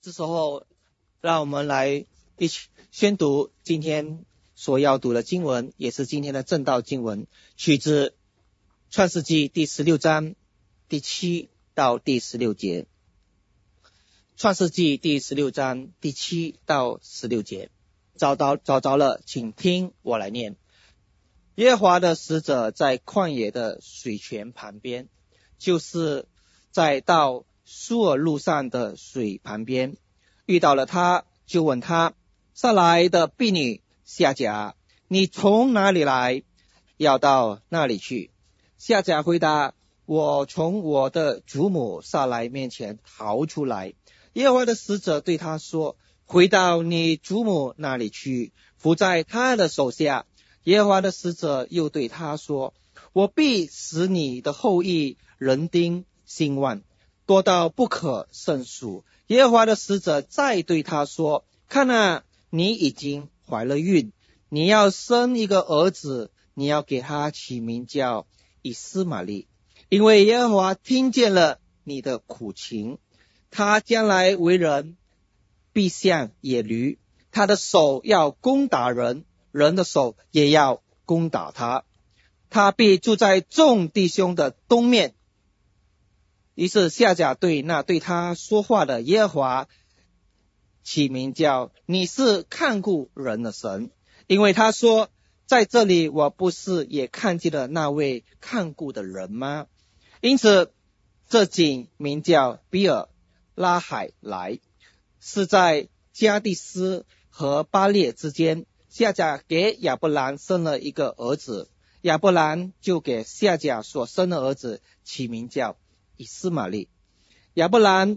这时候，让我们来一起宣读今天所要读的经文，也是今天的正道经文，取自创世纪第16章第7到第16节。创世纪第16章第7到16节。找着了，请听我来念。耶和华的使者在旷野的水泉旁边，就是在到苏尔路上的水旁边，遇到了他，就问他：撒来的婢女夏甲，你从哪里来？要到那里去？夏甲回答：我从我的祖母撒来面前逃出来。耶和华的使者对他说：回到你祖母那里去，伏在他的手下。耶和华的使者又对他说：我必使你的后裔人丁兴旺，多到不可胜数。耶和华的使者再对他说：看啊，你已经怀了孕，你要生一个儿子，你要给他起名叫以斯玛利，因为耶和华听见了你的苦情，他将来为人必像野驴，他的手要攻打人，人的手也要攻打他，他必住在众弟兄的东面。于是夏甲对那对他说话的耶和华起名叫你是看顾人的神，因为他说：在这里我不是也看见了那位看顾的人吗？因此这井名叫比尔拉海莱，是在加第斯和巴列之间。夏甲给亚伯兰生了一个儿子，亚伯兰就给夏甲所生的儿子起名叫以斯玛利。亚伯兰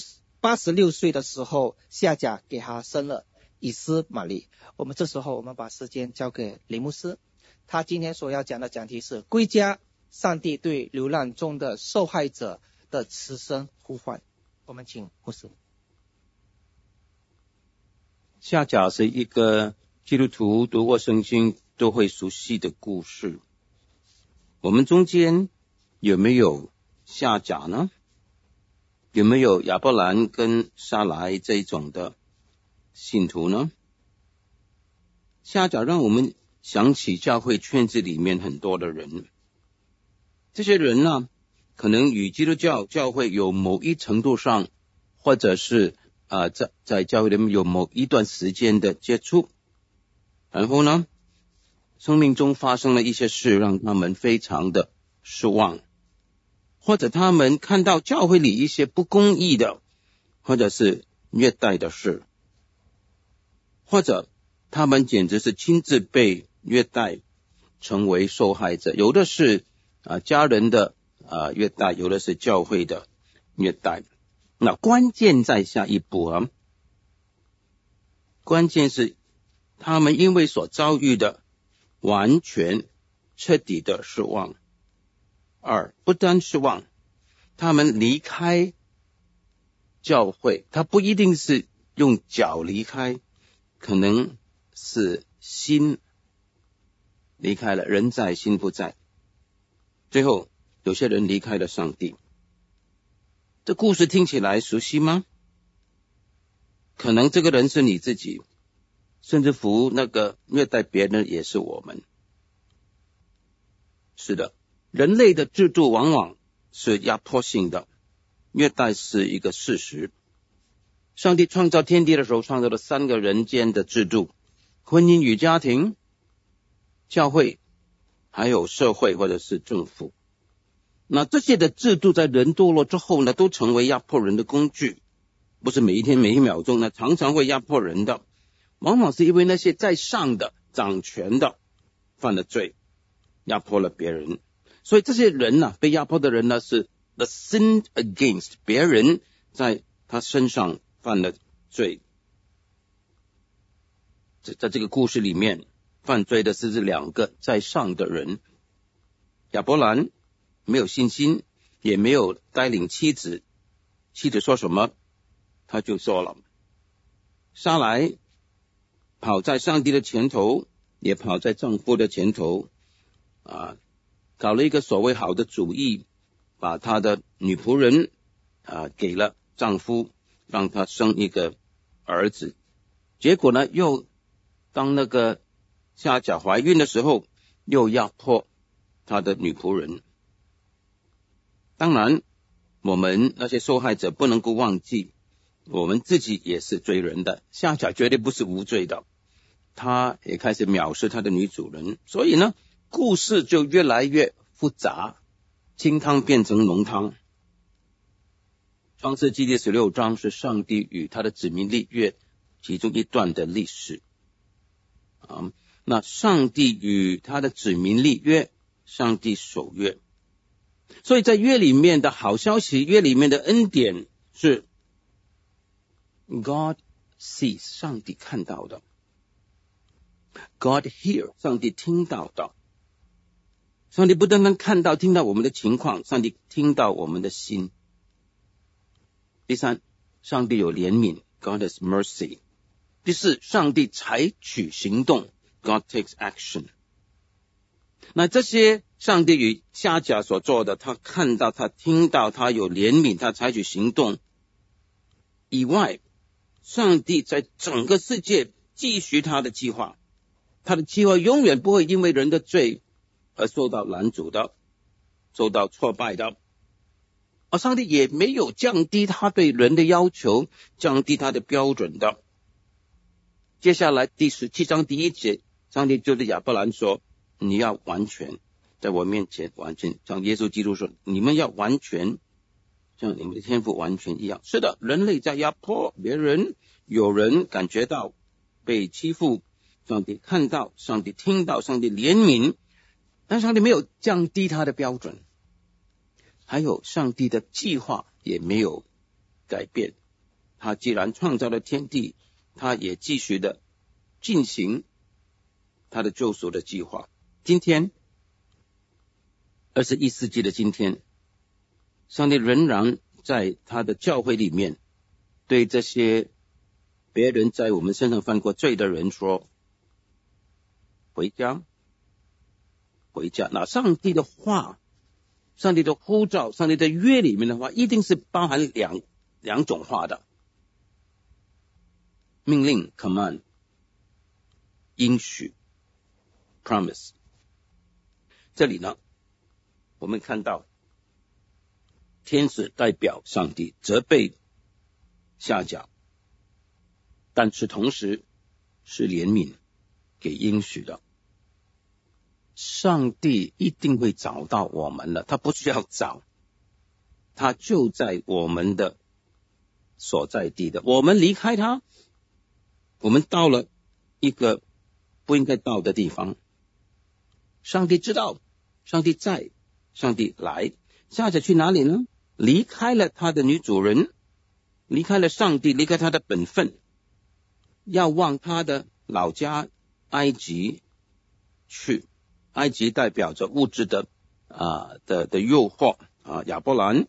86岁的时候，夏甲给他生了以斯玛利。这时候我们把时间交给林牧师，他今天所要讲的讲题是归家，上帝对流浪中的受害者的慈声呼唤。我们请牧师。 夏甲是一个基督徒读过圣经都会熟悉的故事。我们中间有没有夏甲呢？有没有亚伯兰跟撒来这种的信徒呢？夏甲让我们想起教会圈子里面很多的人，这些人呢，可能与基督教教会有某一程度上，或者是在教会里面有某一段时间的接触，然后呢，生命中发生了一些事，让他们非常的失望，或者他们看到教会里一些不公义的，或者是虐待的事，或者他们简直是亲自被虐待，成为受害者。有的是家人的虐待，有的是教会的虐待。那关键在下一步啊，关键是他们因为所遭遇的完全彻底的失望。不单失望，他们离开教会，他不一定是用脚离开，可能是心离开了，人在心不在。最后有些人离开了上帝。这故事听起来熟悉吗？可能这个人是你自己，甚至乎那个虐待别人也是我们。是的，人类的制度往往是压迫性的，虐待是一个事实。上帝创造天地的时候，创造了3个人间的制度：婚姻与家庭、教会，还有社会或者是政府。那这些的制度在人堕落之后呢，都成为压迫人的工具，不是每一天每一秒钟呢，常常会压迫人的，往往是因为那些在上的掌权的犯了罪，压迫了别人。所以这些人呢，被压迫的人呢，是 the sin against 别人在他身上犯了罪。在这个故事里面，犯罪的是这2个在上的人。亚伯兰没有信心，也没有带领妻子，妻子说什么他就说了。撒来跑在上帝的前头，也跑在丈夫的前头，搞了一个所谓好的主意，把他的女仆人给了丈夫， 让他生一个儿子。结果呢，又当那个夏甲怀孕的时候，又压迫他的女仆人。当然我们那些受害者不能够忘记，我们自己也是罪人的，夏甲绝对不是无罪的，他也开始藐视他的女主人。所以呢，故事就越来越复杂，清汤变成浓汤。创世纪第16章是上帝与他的子民立约其中一段的历史。那上帝与他的子民立约，上帝守约。所以在约里面的好消息，约里面的恩典是 God sees， 上帝看到的， God hear， 上帝听到的。上帝不单单看到听到我们的情况，上帝听到我们的心。第三，上帝有怜悯， God has mercy。 第四，上帝采取行动， God takes action。 那这些上帝与夏甲所做的，他看到，他听到，他有怜悯，他采取行动以外，上帝在整个世界继续他的计划。他的计划永远不会因为人的罪而受到拦阻的，受到挫败的。而上帝也没有降低他对人的要求，降低他的标准的。接下来第17章第1节，上帝就对亚伯兰说，你要完全，在我面前完全，像耶稣基督说，你们要完全像你们的天父完全一样。是的，人类在压迫别人，有人感觉到被欺负，上帝看到，上帝听到，上帝怜悯，但上帝没有降低他的标准。还有上帝的计划也没有改变，他既然创造了天地，他也继续的进行他的救赎的计划。今天21世纪的今天，上帝仍然在他的教会里面对这些别人在我们身上犯过罪的人说，回家回家。那上帝的话，上帝的呼召，上帝的约里面的话，一定是包含两种话的，命令 command， 应许 promise。 这里呢，我们看到天使代表上帝责备夏甲，但是同时是怜悯给应许的。上帝一定会找到我们的，他不需要找，他就在我们的所在地的。我们离开他，我们到了一个不应该到的地方，上帝知道，上帝在，上帝来。夏甲去哪里呢？离开了他的女主人，离开了上帝，离开他的本分，要往他的老家埃及去。埃及代表着物质的诱惑啊。亚伯兰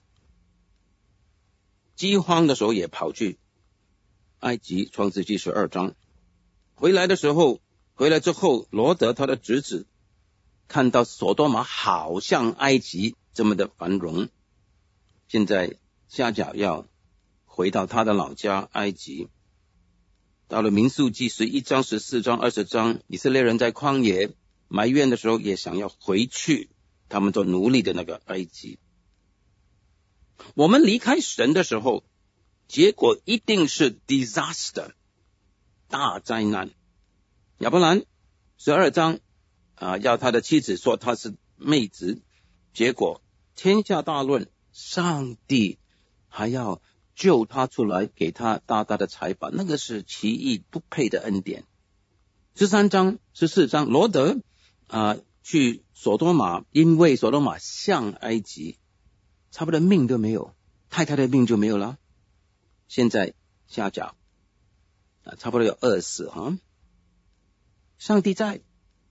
饥荒的时候也跑去埃及，创世纪12章。回来之后，罗德他的侄子看到所多玛好像埃及这么的繁荣，现在夏甲要回到他的老家埃及。到了民数记11章、14章、20章，以色列人在旷野埋怨的时候，也想要回去他们做奴隶的那个埃及。我们离开神的时候，结果一定是 disaster， 大灾难。亚伯兰12章要他的妻子说他是妹子，结果天下大乱，上帝还要救他出来，给他大大的财宝，那个是奇异不配的恩典。13章、14章，罗德去所多玛，因为所多玛像埃及，差不多命都没有，太太的命就没有了。现在夏甲差不多要饿死哈。上帝在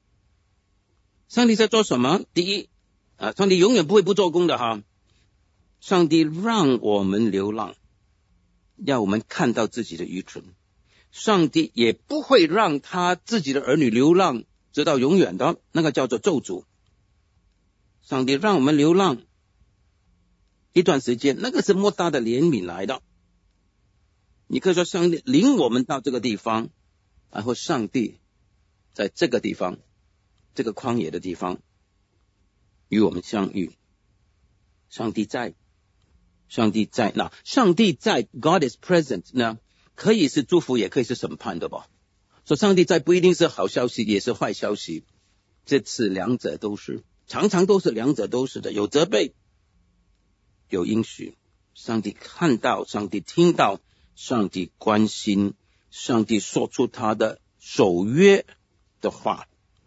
做什么？第一上帝永远不会不做工的哈。上帝让我们流浪，让我们看到自己的愚蠢。上帝也不会让他自己的儿女流浪直到永远的，那个叫做咒诅。上帝让我们流浪一段时间，那个是莫大的怜悯来的。 你可以说上帝领我们到这个地方，然后上帝在这个地方，这个旷野的地方与我们相遇。上帝在，那上帝在 God is present 呢，可以是祝福也可以是审判的吧。说上帝在不一定是好消息也是坏消息，这次两者都是，常常都是两者都是的，有责备有应许。上帝看到，上帝听到，上帝关心，上帝说出他的守约的话，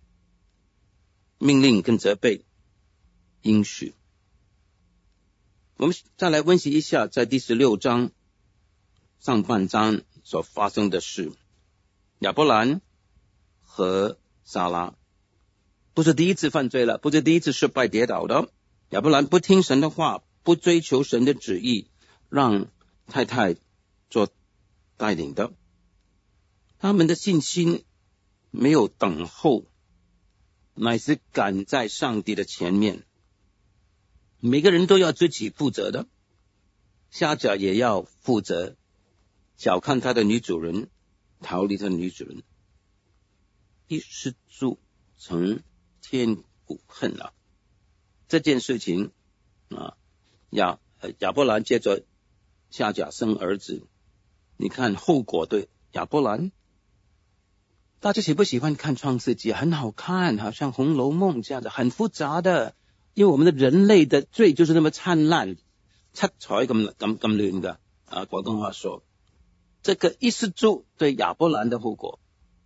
命令跟责备应许。我们再来温习一下在第16章上半章所发生的事。亚伯兰和撒拉不是第一次犯罪了，不是第一次失败跌倒的。亚伯兰不听神的话，不追求神的旨意，让太太做带领的。他们的信心没有等候，乃是赶在上帝的前面。每个人都要自己负责的，夏甲也要负责，小看他的女主人，逃离他的女主人，一失足成天古恨了。这件事情亚伯兰接着夏甲生儿子，你看后果对亚伯兰。大家喜不喜欢看创世纪？很好看，好像红楼梦这样的，很复杂的。因为我们的人类的罪就是那么灿烂，七彩咁亂噶。廣東話說，這個一失足對亞伯蘭的後果。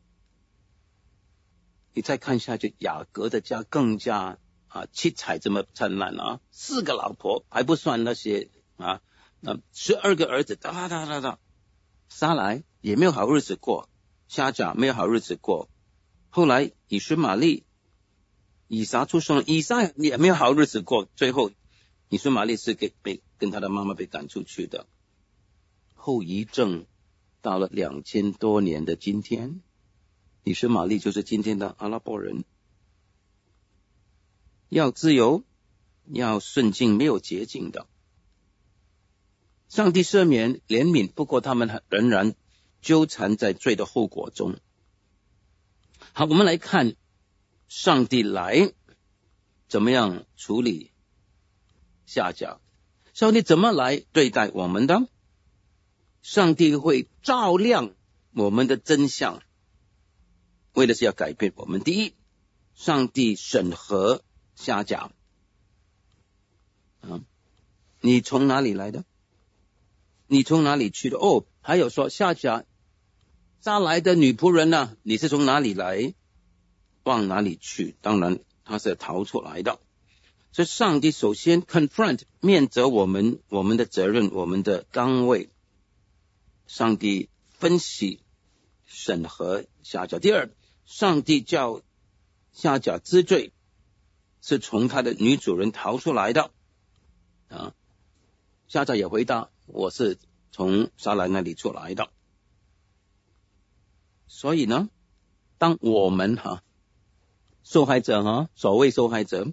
你再看下去，雅各的家更加七彩這麼燦爛啊，4個老婆還不算那些12個兒子，撒來也沒有好日子過，夏甲沒有好日子過。後來以實瑪利以撒出生了，以撒也没有好日子过，最后以实玛利是跟他的妈妈被赶出去的。后遗症到了2000多年的今天，以实玛利就是今天的阿拉伯人。要自由，要顺境，没有捷径的。上帝赦免怜悯，不过他们仍然纠缠在罪的后果中。好，我们来看上帝来怎么样处理夏甲，上帝怎么来对待我们的？上帝会照亮我们的真相，为的是要改变我们。第一，上帝审核夏甲，你从哪里来的？你从哪里去的？还有说夏甲撒来的女仆人呢？你是从哪里来？往哪里去？当然他是逃出来的。所以上帝首先 confront 面责我们的责任，我们的岗位。上帝分析审核夏甲。第二，上帝叫夏甲知罪，是从他的女主人逃出来的。夏甲也回答，我是从撒来那里出来的。所以呢，当我们受害者所谓受害者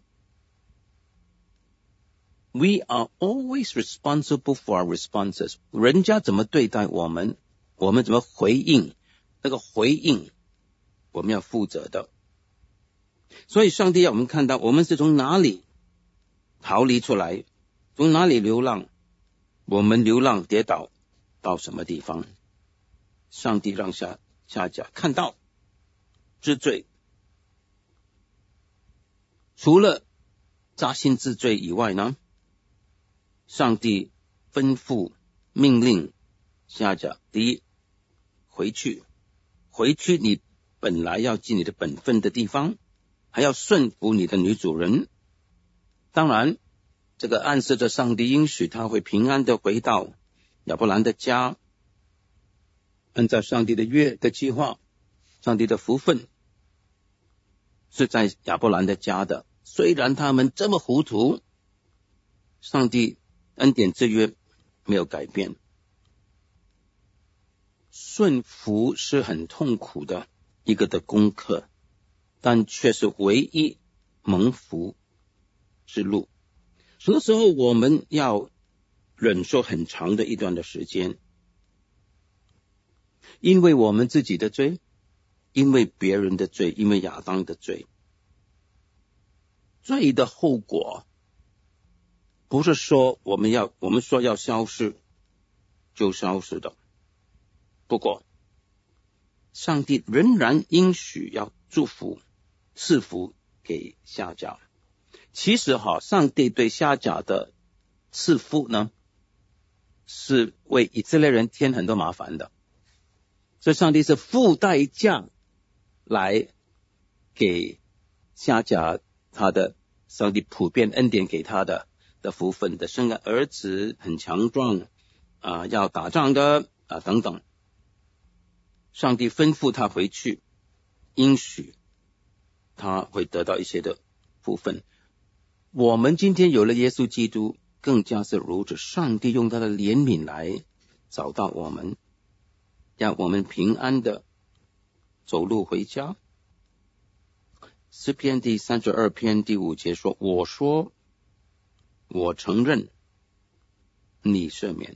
we are always responsible for our responses。 人家怎么对待我们，我们怎么回应，那个回应我们要负责的。所以上帝要我们看到我们是从哪里逃离出来，从哪里流浪，我们流浪跌倒到什么地方。上帝让夏甲看到知罪，除了扎心治罪以外呢，上帝吩咐命令夏甲，第一，回去你本来要尽你的本分的地方，还要顺服你的女主人。当然这个暗示着上帝应许他会平安的回到亚伯兰的家，按照上帝的约的计划，上帝的福分是在亚伯兰的家的。虽然他们这么糊涂，上帝恩典之约没有改变。顺服是很痛苦的一个的功课，但却是唯一蒙福之路。有的时候我们要忍受很长的一段的时间， 因为我们自己的罪，因为别人的罪，因为亚当的罪。罪的后果不是说我们说要消失就消失的，不过上帝仍然应许要祝福赐福给夏甲。其实上帝对夏甲的赐福呢，是为以色列人添很多麻烦的，所以上帝是付代价来给夏甲他的上帝普遍恩典给他的福分的，生个儿子很强壮要打仗的等等。上帝吩咐他回去，应许他会得到一些的福分。我们今天有了耶稣基督，更加是如此。上帝用他的怜悯来找到我们，让我们平安的走路回家。诗篇第32篇第5节说，我说我承认你赦免。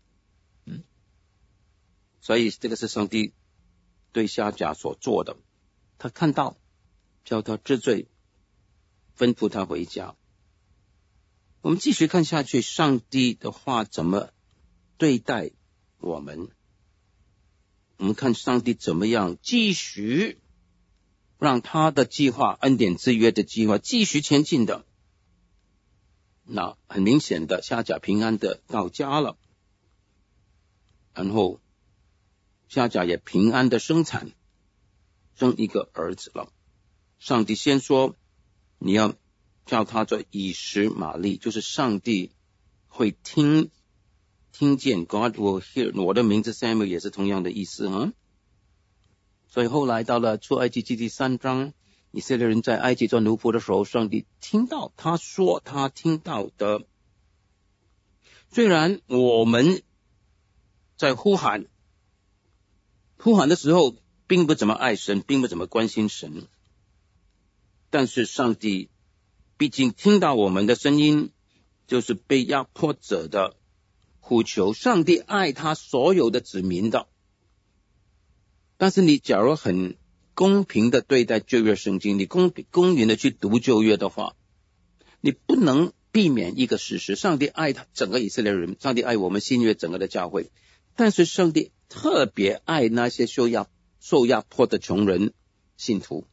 所以这个是上帝对夏甲所做的，他看到叫他治罪，吩咐他回家。我们继续看下去，上帝的话怎么对待我们。我们看上帝怎么样继续让他的计划，恩典之约的计划继续前进的。那很明显的，夏甲平安的到家了，然后夏甲也平安的生产，生一个儿子了。上帝先说你要叫他做以实玛利，就是上帝会听见 God will hear。 我的名字 Samuel 也是同样的意思所以后来到了出埃及记第3章，以色列人在埃及做奴仆的时候，上帝听到他说他听到的。虽然我们在呼喊的时候并不怎么爱神，并不怎么关心神，但是上帝毕竟听到我们的声音，就是被压迫者的呼求。上帝爱他所有的子民的，但是你假如很公平的对待旧约圣经，你公允的去读旧约的话，你不能避免一个事实，上帝爱他整个以色列人，上帝爱我们新约整个的教会，但是上帝特别爱那些受压迫的穷人信徒。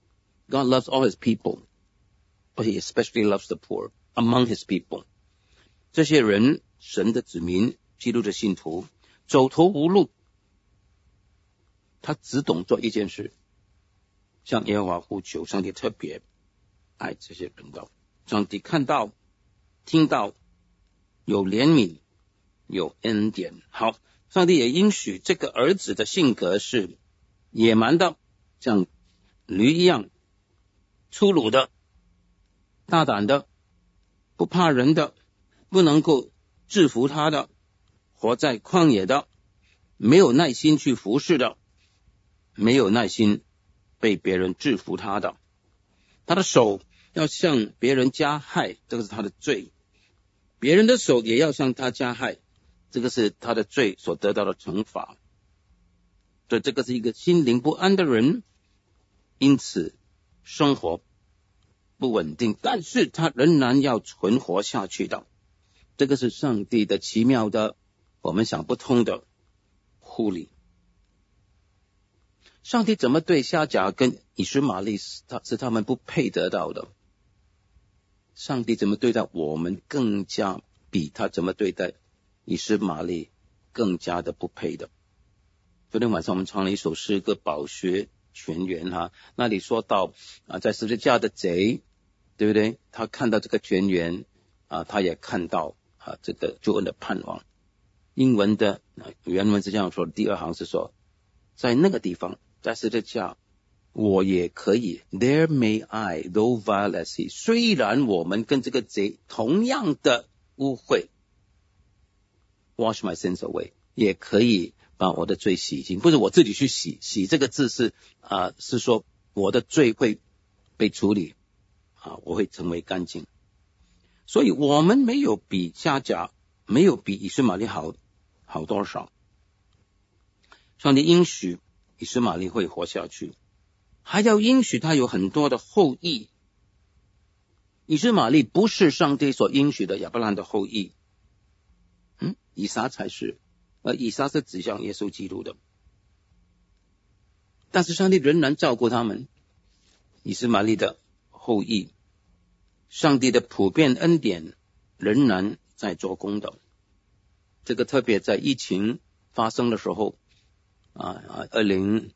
God loves all his people, but he especially loves the poor among his people。 这些人，神的子民，基督的信徒，走投无路，他只懂做一件事，向耶和华呼求。上帝特别爱这些人的，上帝看到听到，有怜悯，有恩典。好，上帝也应许这个儿子的性格是野蛮的，像驴一样，粗鲁的，大胆的，不怕人的，不能够制服他的，活在旷野的，没有耐心去服侍的，没有耐心被别人制服他的。他的手要向别人加害，这个是他的罪，别人的手也要向他加害，这个是他的罪所得到的惩罚。所以这个是一个心灵不安的人，因此生活不稳定，但是他仍然要存活下去的。这个是上帝的奇妙的，我们想不通的护理。上帝怎么对夏甲跟以实玛利是他们不配得到的，上帝怎么对待我们更加比他怎么对待以实玛利更加的不配的。昨天晚上我们唱了一首诗歌《宝血泉源》那里说到在十字架的贼，对不对？他看到这个泉源他也看到这个救恩的盼望。英文的原文是这样说的，第2行是说，在那个地方，在十字架，我也可以 There may I, though vile as he。 虽然我们跟这个贼同样的污秽， wash my sins away， 也可以把我的罪洗净。不是我自己去洗这个字是说我的罪会被处理我会成为干净。所以我们没有比夏甲，没有比以实玛利好多少。 上帝应许以实玛利会活下去，还要应许他有很多的后裔。以实玛利不是上帝所应许的亚伯兰的后裔，以撒才是，而以撒是指向耶稣基督的。但是上帝仍然照顾他们，以实玛利的后裔，上帝的普遍恩典仍然在做工的。这个特别在疫情发生的时候2020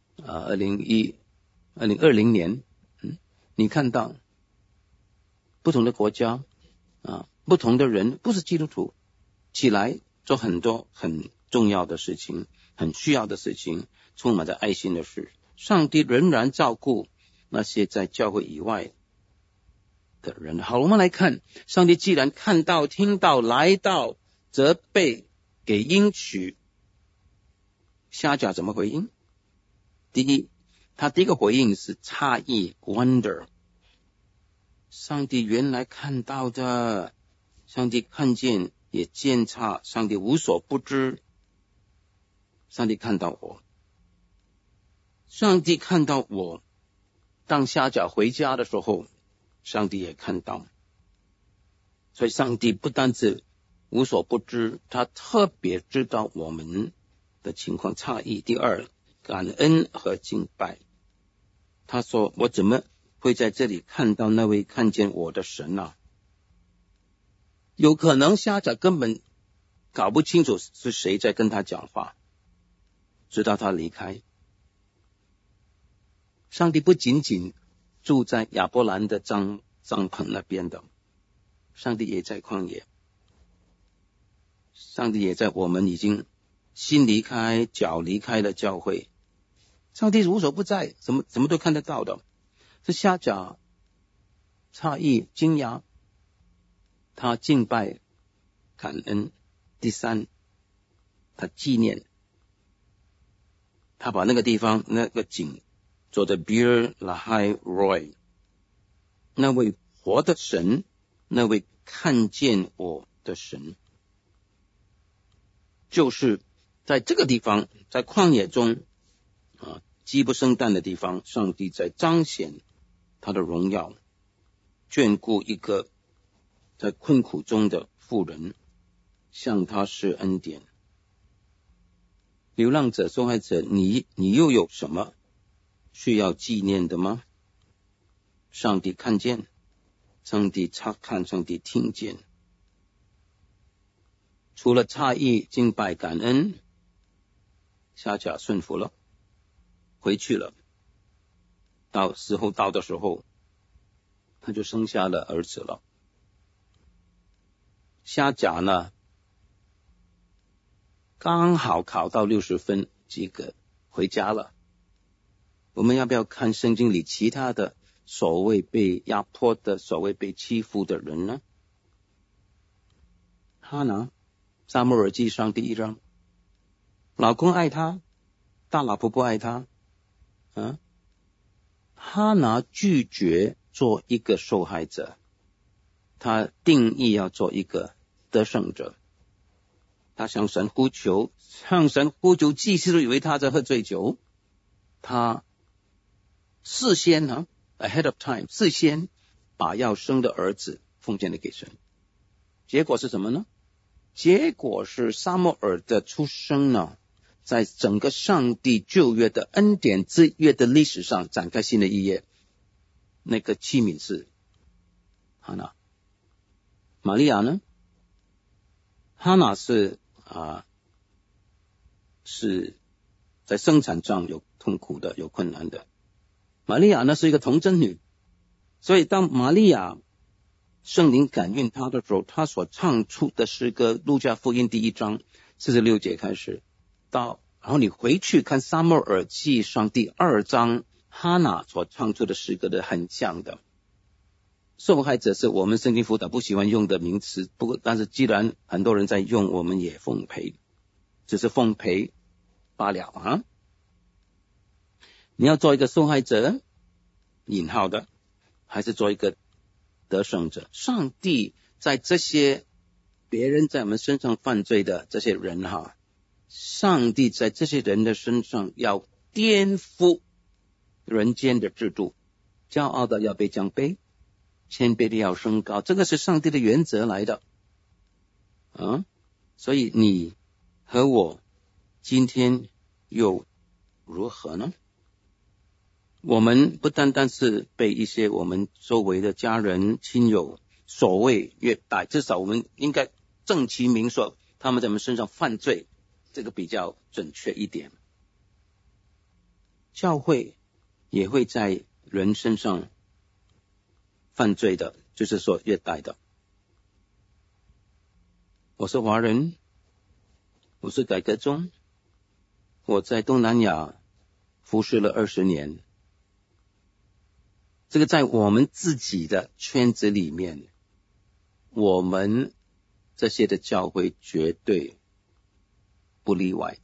年，你看到不同的国家不同的人不是基督徒起来做很多很重要的事情，很需要的事情，充满着爱心的事。上帝仍然照顾那些在教会以外的人。好，我们来看，上帝既然看到、听到、来到、责备、给应许，夏甲怎么回应？第一，他第一个回应是诧异 wonder， 上帝原来看到的，上帝看见也监察，上帝无所不知，上帝看到我，上帝看到我。当夏甲回家的时候，上帝也看到，所以上帝不单是无所不知，他特别知道我们的情况差异。第二，感恩和敬拜。他说，我怎么会在这里看到那位看见我的神啊？有可能夏甲根本搞不清楚是谁在跟他讲话，直到他离开。上帝不仅仅住在亚伯兰的帐篷那边的，上帝也在旷野，上帝也在我们已经心离开脚离开的教会。上帝是无所不在，什么都看得到的。是夏甲诧异惊讶，他敬拜感恩。第三，他纪念，他把那个地方那个井做的 Beer Lahai Roy， 那位活的神，那位看见我的神，就是在这个地方，在旷野中鸡不生蛋的地方，上帝在彰显他的荣耀，眷顾一个在困苦中的妇人，向他施恩典。流浪者、受害者，你又有什么需要纪念的吗？上帝看见，上帝察看，上帝听见。除了诧异、敬拜、感恩，夏甲顺服了，回去了。到时候到的时候，他就生下了儿子了。夏甲呢，刚好考到60分及格，回家了。我们要不要看圣经里其他的所谓被压迫的、所谓被欺负的人呢？哈拿，撒母耳记上第1章，老公爱她，大老婆不爱她。哈拿拒绝做一个受害者，他定义要做一个得胜者。他向神呼求，祭司都以为他在喝醉酒。他事先ahead of time， 事先把要生的儿子奉献了给神。结果是什么呢？结果是撒母耳的出生呢，在整个上帝旧约的恩典之约的历史上展开新的一页。那个器皿是哈拿。玛利亚呢？哈拿是在生产上有痛苦的，有困难的。玛利亚呢是一个童贞女，所以当玛利亚圣灵感孕她的时候，她所唱出的诗歌，路加福音第1章46节开始到，然后你回去看撒母耳记上第2章，哈拿所唱出的诗歌的很像的。受害者是我们圣经辅导不喜欢用的名词，不过但是既然很多人在用，我们也奉陪，只是奉陪罢了你要做一个受害者引号的，还是做一个得胜者？上帝在这些别人在我们身上犯罪的这些人上帝在这些人的身上要颠覆人间的制度，骄傲的要被降卑，谦卑的要升高，这个是上帝的原则来的所以你和我今天又如何呢？我们不单单是被一些我们周围的家人亲友所谓虐待，至少我们应该正其名说他们在我们身上犯罪，这个比较准确一点。教会也会在人身上犯罪的，就是说虐待的。我是华人，我是改革宗，我在东南亚服侍了20年，这个在我们自己的圈子里面，我们这些的教会绝对不例外。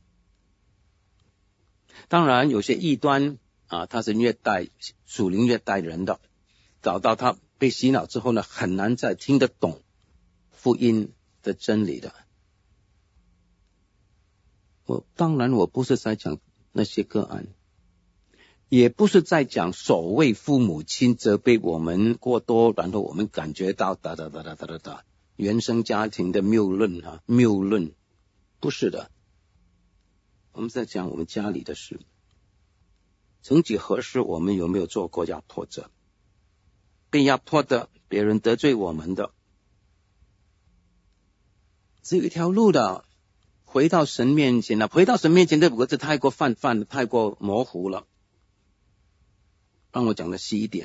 当然有些异端他是虐待属灵虐待人的，找到他被洗脑之后呢，很难再听得懂福音的真理的。当然我不是在讲那些个案，也不是在讲所谓父母亲责备我们过多，然后我们感觉到原生家庭的谬论，不是的。我们在讲我们家里的事。曾几何时我们有没有做过压迫者？被压迫的，别人得罪我们的，只有一条路的，回到神面前了。回到神面前这5个字太过泛了，太过模糊了，让我讲的细一点。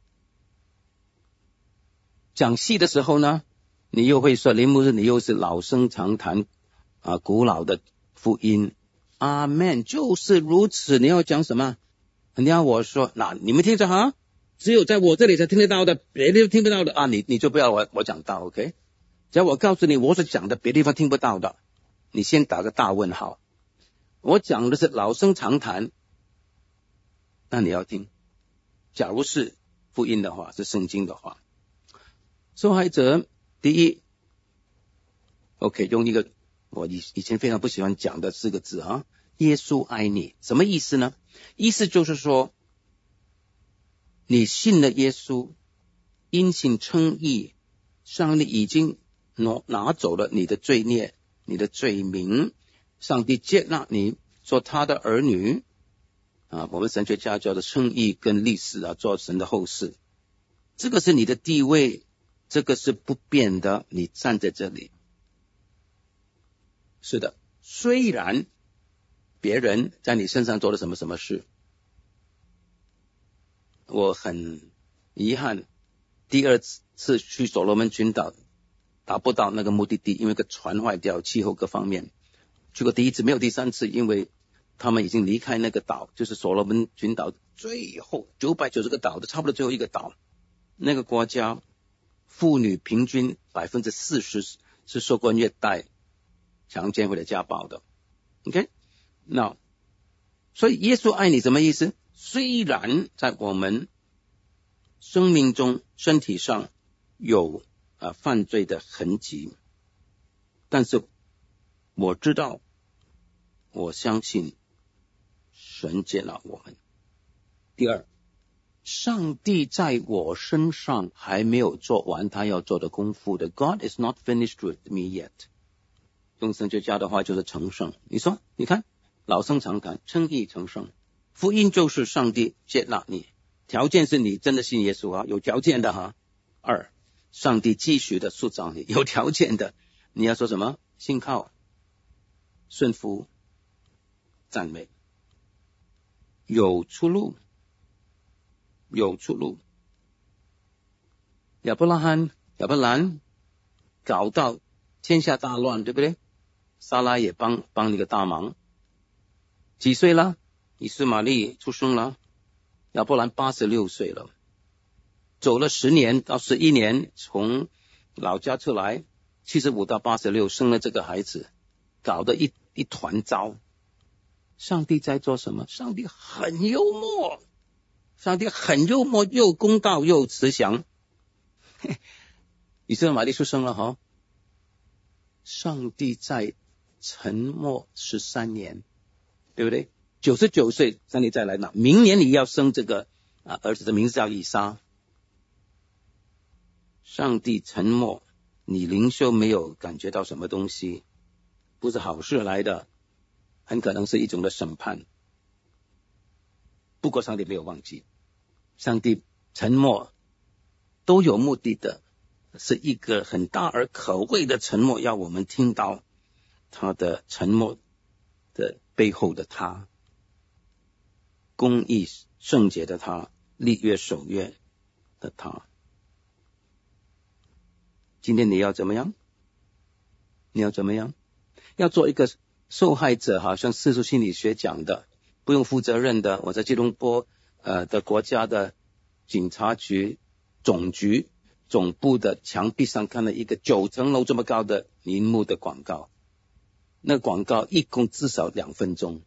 讲细的时候呢，你又会说林牧师你又是老生常谈古老的福音。阿们，就是如此。你要讲什么？你要我说你们听着只有在我这里才听得到的，别的地方听不到的你就不要我讲到 OK。 只要我告诉你我所讲的别的地方听不到的，你先打个大问号。我讲的是老生常谈，那你要听。假如是福音的话，是圣经的话，受害者第一 OK， 用一个我以前非常不喜欢讲的4个字耶稣爱你。什么意思呢？意思就是说，你信了耶稣，因信称义，上帝已经拿走了你的罪孽，你的罪名，上帝接纳你做他的儿女我们神学家叫做称义跟历史做神的后事。这个是你的地位，这个是不变的，你站在这里。是的，虽然别人在你身上做了什么事，我很遗憾第2次去所罗门群岛达不到那个目的地，因为个船坏掉，气候各方面。去过第1次，没有第3次，因为他们已经离开那个岛，就是所罗门群岛最后990个岛的差不多最后一个岛。那个国家妇女平均 40% 是受过虐待、强奸或者家暴的。 OK， 那所以耶稣爱你什么意思？虽然在我们生命中身体上有犯罪的痕迹，但是我知道，我相信神接纳我们。第2，上帝在我身上还没有做完他要做的功夫的。 God is not finished with me yet。 用神学家的话就是成圣。你说你看老生常谈，称义成圣，福音就是上帝接纳你，条件是你真的信耶稣有条件的2，上帝继续的塑造你，有条件的你要说什么？信靠、顺服、赞美。有出路，有出路。亚伯兰搞到天下大乱，对不对？撒拉也帮你个大忙。几岁了？以斯玛利出生了，亚伯兰86岁了，走了10年到11年，从老家出来，75到86生了这个孩子，搞得一团糟。上帝在做什么？上帝很幽默，又公道又慈祥。以斯玛利出生了上帝在沉默13年，对不对？99岁，上帝再来拿，明年你要生这个儿子的名字叫以撒。上帝沉默，你灵修没有感觉到什么东西，不是好事来的，很可能是一种的审判。不过上帝没有忘记，上帝沉默都有目的的，是一个很大而可畏的沉默，要我们听到他的沉默的背后的他，公义圣洁的他，立约守约的他。今天你要怎么样？你要怎么样？要做一个受害者，好像世俗心理学讲的，不用负责任的。我在吉隆坡的国家的警察局总局总部的墙壁上看了一个9层楼这么高的荧幕的广告，那广告一共至少2分钟。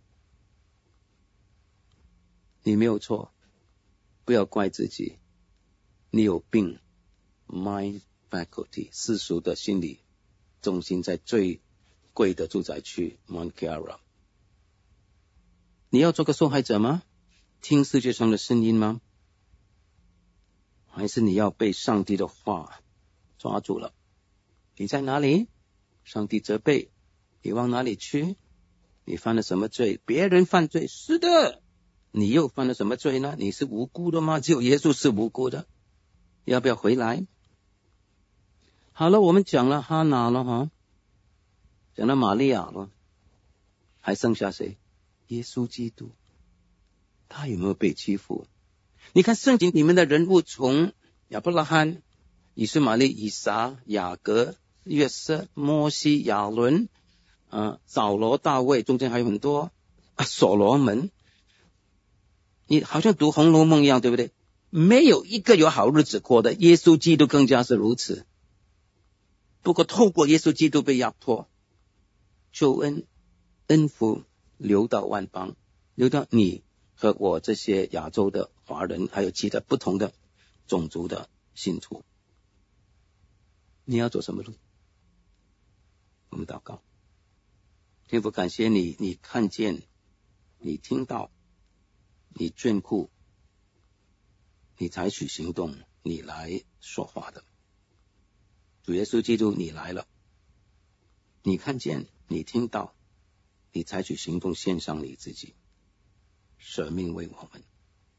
你没有错，不要怪自己，你有病。 Mind Faculty 世俗的心理中心在最贵的住宅区 Mont Kiara。 你要做个受害者吗？听世界上的声音吗？还是你要被上帝的话抓住了？你在哪里？上帝责备你，往哪里去？你犯了什么罪？别人犯罪，是的，你又犯了什么罪呢？你是无辜的吗？只有耶稣是无辜的，要不要回来？好了，我们讲了哈拿了哈，讲了玛利亚了，还剩下谁？耶稣基督。他有没有被欺负？你看圣经里面的人物，从亚伯拉罕、以斯玛利、以撒、雅各、约瑟、摩西、亚伦、扫罗、大卫，中间还有很多所罗门。你好像读红楼梦一样，对不对？没有一个有好日子过的，耶稣基督更加是如此。不过透过耶稣基督被压迫，救恩恩福流到万邦，流到你和我这些亚洲的华人，还有其他不同的种族的信徒。你要走什么路？我们祷告。天父，感谢你，你看见，你听到，你眷顾，你采取行动，你来说话的。主耶稣基督，你来了，你看见，你听到，你采取行动，献上你自己，舍命为我们。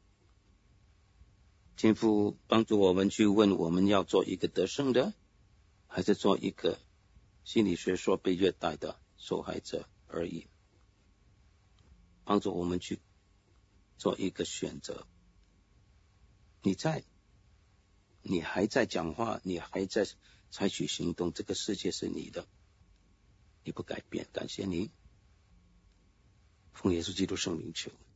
天父，帮助我们去问，我们要做一个得胜的，还是做一个心理学说被虐待的受害者而已。帮助我们去做一个选择。你还在讲话，你还在采取行动，这个世界是你的，你不改变。感谢你，奉耶稣基督圣名求。